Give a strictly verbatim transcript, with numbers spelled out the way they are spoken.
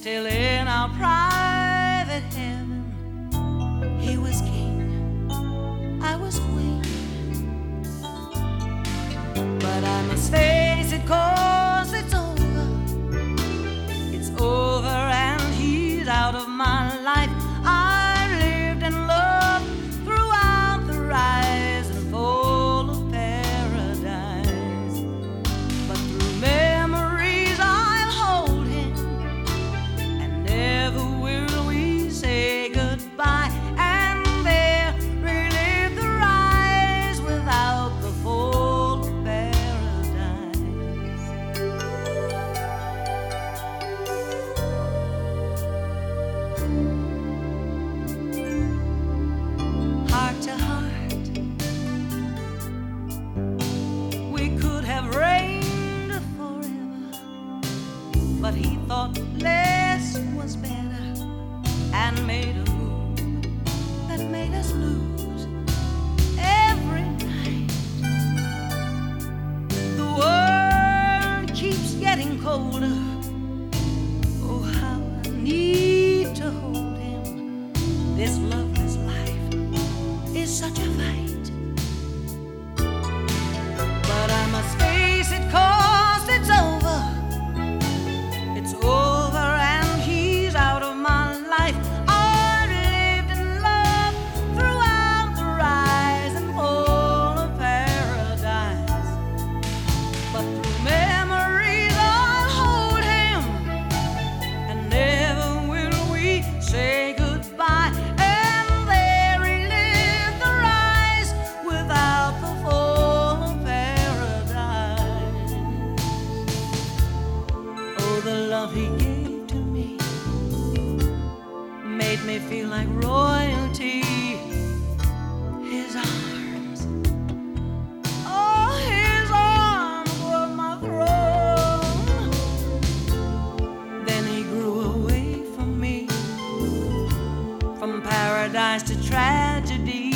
till in our private heaven he was king, I was queen. But I must face it, 'cause it's over. It's over and he's out of my life. I lived and loved throughout the rise and fall of paradise. But through memories I'll hold him, and never will we say goodbye. And there relive the rise without the fall of paradise. Heart to heart, we could have reigned forever, but he thought less was better and made a move that made us lose every night. The world keeps getting colder. Oh, how I need to hold him. This loveless life is such a fight. But I must face it, 'cause it's over. It's over and he's out of my life. I lived and loved throughout the rise and fall of paradise. But through memories I'll hold him, and never will we say goodbye. And there relive the rise without the fall of paradise. Oh, the love he gave to me made me feel like royalty. His arms, oh, his arms were my throne. Then he grew away from me, from paradise to tragedy.